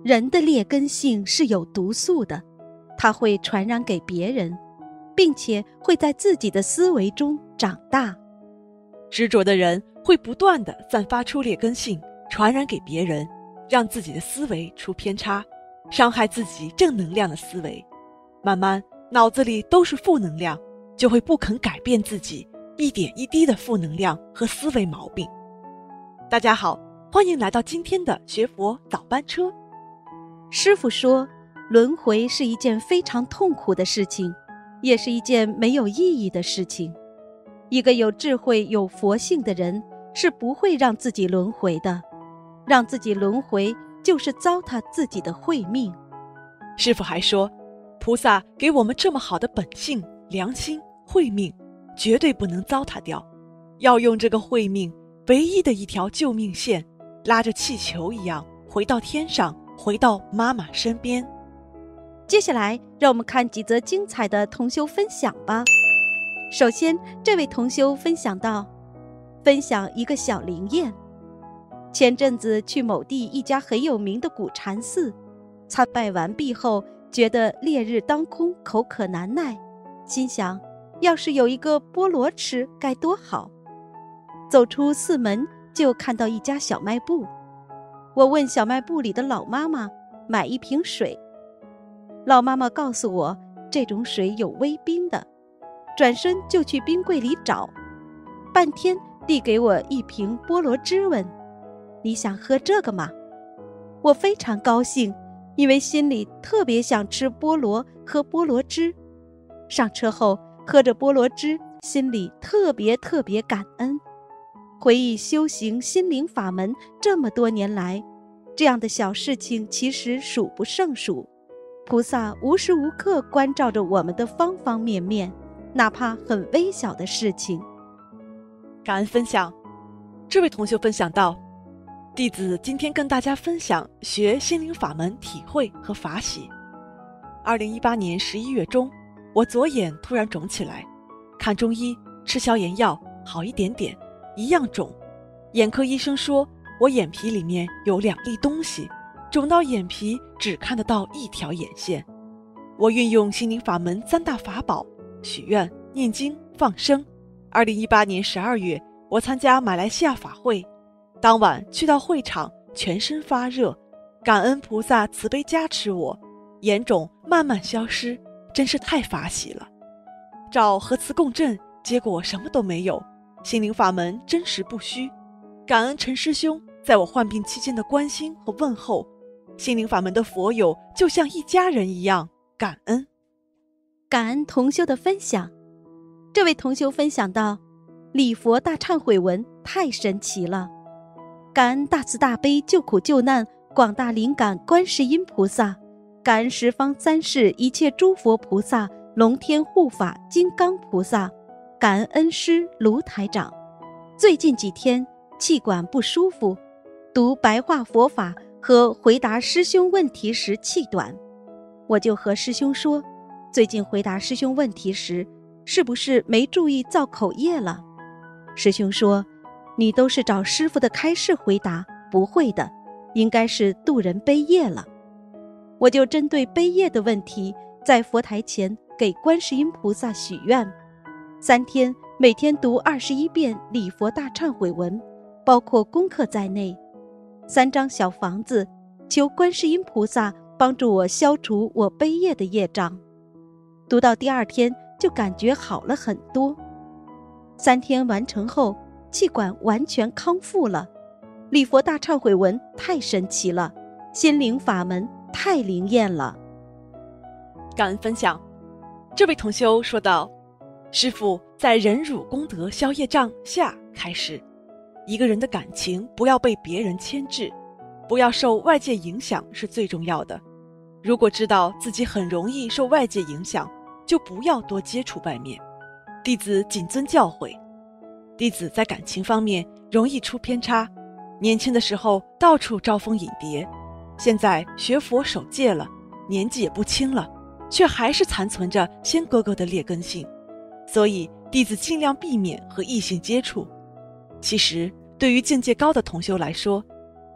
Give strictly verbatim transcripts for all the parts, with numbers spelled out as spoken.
人的劣根性是有毒素的，它会传染给别人，并且会在自己的思维中长大。 执着的人会不断地散发出劣根性，传染给别人，让自己的思维出偏差，伤害自己正能量的思维。慢慢脑子里都是负能量，就会不肯改变自己一点一滴的负能量和思维毛病。大家好，欢迎来到今天的学佛早班车。 师父说，轮回是一件非常痛苦的事情，也是一件没有意义的事情。一个有智慧有佛性的人是不会让自己轮回的，让自己轮回就是糟蹋自己的慧命。 师父还说，菩萨给我们这么好的本性、良心、慧命，绝对不能糟蹋掉，要用这个慧命唯一的一条救命线，拉着气球一样回到天上，回到妈妈身边。 接下来让我们看几则精彩的同修分享吧。首先，这位同修分享到，分享一个小灵验。前阵子去某地一家很有名的古禅寺参拜完毕后，觉得烈日当空，口渴难耐，心想要是有一个菠萝吃该多好。走出寺门就看到一家小卖部，我问小卖部里的老妈妈买一瓶水，老妈妈告诉我这种水有微冰的，转身就去冰柜里找，半天递给我一瓶菠萝汁，问你想喝这个吗？我非常高兴，因为心里特别想吃菠萝，喝菠萝汁。上车后喝着菠萝汁，心里特别特别感恩。回忆修行心灵法门这么多年来，这样的小事情其实数不胜数，菩萨无时无刻关照着我们的方方面面，哪怕很微小的事情。 感恩分享。这位同学分享到，弟子今天跟大家分享学心灵法门体会和法喜。二零一八年十一月中，我左眼突然肿起来，看中医吃消炎药好一点点，一样肿。眼科医生说我眼皮里面有两粒东西，肿到眼皮只看得到一条眼线。我运用心灵法门三大法宝，许愿、念经、放生。二零一八年十二月，我参加马来西亚法会，当晚去到会场，全身发热，感恩菩萨慈悲加持我，眼肿慢慢消失，真是太法喜了。照核磁共振，结果什么都没有，心灵法门真实不虚。感恩陈师兄在我患病期间的关心和问候，心灵法门的佛友就像一家人一样，感恩。 感恩同修的分享。这位同修分享到，礼佛大忏悔文太神奇了，感恩大慈大悲救苦救难广大灵感观世音菩萨，感恩十方三世一切诸佛菩萨、龙天护法金刚菩萨，感恩恩师卢台长。最近几天气管不舒服，读白话佛法和回答师兄问题时气短，我就和师兄说，最近回答师兄问题时是不是没注意造口业了？师兄说，你都是找师父的开示回答，不会的，应该是渡人背业了。我就针对背业的问题，在佛台前给观世音菩萨许愿，三天每天读二十一遍礼佛大忏悔文，包括功课在内，三张小房子，求观世音菩萨帮助我消除我背业的业障。读到第二天就感觉好了很多，三天完成后气管完全康复了。礼佛大忏悔文太神奇了，心灵法门太灵验了。 感恩分享。这位同修说道，师父在忍辱功德消业障下开始，一个人的感情不要被别人牵制，不要受外界影响是最重要的。如果知道自己很容易受外界影响，就不要多接触外面。弟子谨遵教诲。弟子在感情方面容易出偏差，年轻的时候到处招蜂引蝶，现在学佛守戒了，年纪也不轻了，却还是残存着仙哥哥的劣根性，所以弟子尽量避免和异性接触。其实对于境界高的同修来说，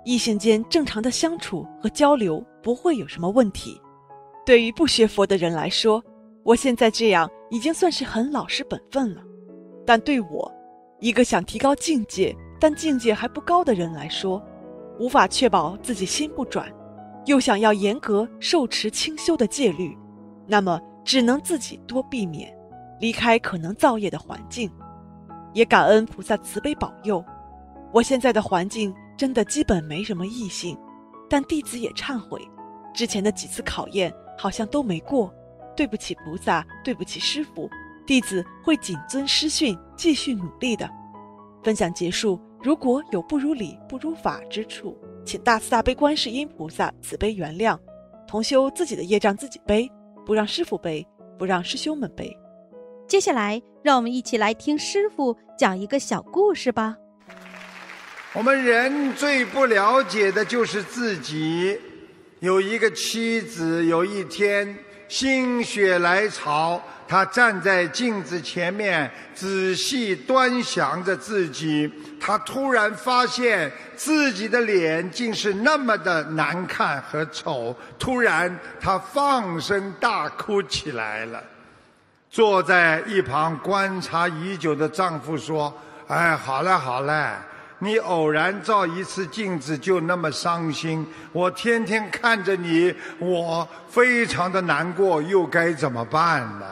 异性间正常的相处和交流不会有什么问题。对于不学佛的人来说，我现在这样已经算是很老实本分了，但对我一个想提高境界但境界还不高的人来说，无法确保自己心不转，又想要严格受持清修的戒律，那么只能自己多避免，离开可能造业的环境。也感恩菩萨慈悲保佑，我现在的环境真的基本没什么异性，但弟子也忏悔，之前的几次考验好像都没过，对不起菩萨，对不起师父，弟子会谨遵师训，继续努力的。分享结束，如果有不如理不如法之处，请大慈大悲观世音菩萨慈悲原谅，同修自己的业障自己背，不让师父背，不让师兄们背。 接下来让我们一起来听师父讲一个小故事吧。 我们人最不了解的就是自己。有一个妻子，有一天心血来潮，她站在镜子前面仔细端详着自己，她突然发现自己的脸竟是那么的难看和丑，突然她放声大哭起来了。坐在一旁观察已久的丈夫说：哎，好了好了，你偶然照一次镜子就那么伤心，我天天看着你，我非常的难过，又该怎么办呢？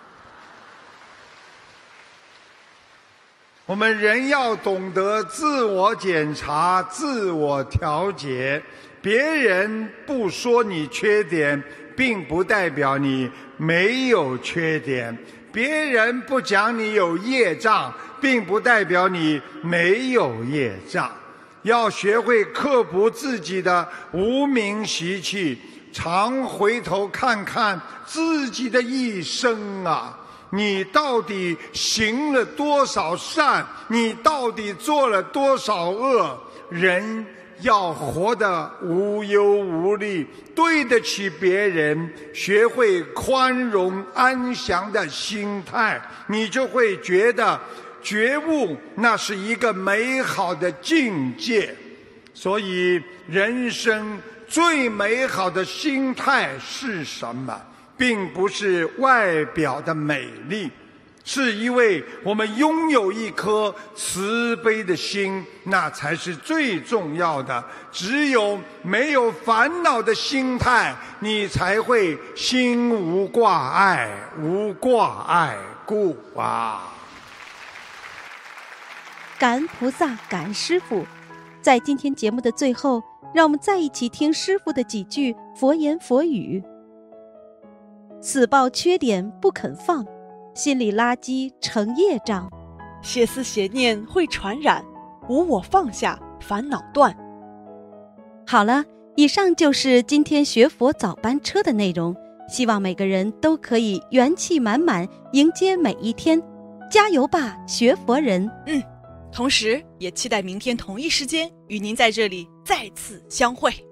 我们人要懂得自我检查，自我调节。别人不说你缺点，并不代表你没有缺点；别人不讲你有业障，并不代表你没有业障。要学会克服自己的无明习气，常回头看看自己的一生啊，你到底行了多少善，你到底做了多少恶。人要活得无忧无虑，对得起别人，学会宽容安详的心态，你就会觉得觉悟那是一个美好的境界。所以人生最美好的心态是什么？并不是外表的美丽，是因为我们拥有一颗慈悲的心，那才是最重要的。只有没有烦恼的心态，你才会心无挂碍，无挂碍故啊。 感恩菩萨，感恩师父。在今天节目的最后，让我们再一起听师父的几句佛言佛语。死抱缺点不肯放，心理垃圾成业障， 邪思邪念会传染，无我放下，烦恼断。 好了，以上就是今天学佛早班车的内容，希望每个人都可以元气满满迎接每一天，加油吧，学佛人。 嗯，同时也期待明天同一时间与您在这里再次相会。